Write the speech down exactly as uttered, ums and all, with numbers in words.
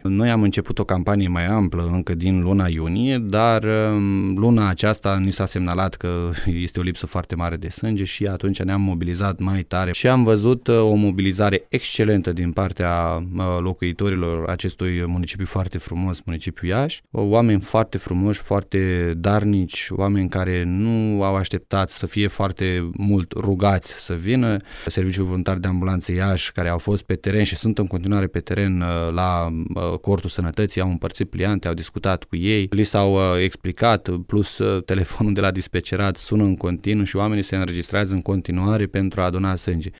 Noi am început o campanie mai amplă încă din luna iunie, dar luna aceasta ni s-a semnalat că este o lipsă foarte mare de sânge și atunci ne-am mobilizat mai tare și am văzut o mobilizare excelentă din partea locuitorilor acestui municipiu foarte frumos, municipiul Iași. Oameni foarte frumoși, foarte darnici, oameni care nu au așteptat să fie foarte mult rugați să vină. Serviciul voluntar de ambulanță Iași, care au fost pe teren și sunt în continuare pe teren la Cortul Sănătății, au împărțit pliante, au discutat cu ei, li s-au explicat, plus telefonul de la dispecerat sună în continuu și oamenii se înregistrează în continuare pentru a aduna sânge.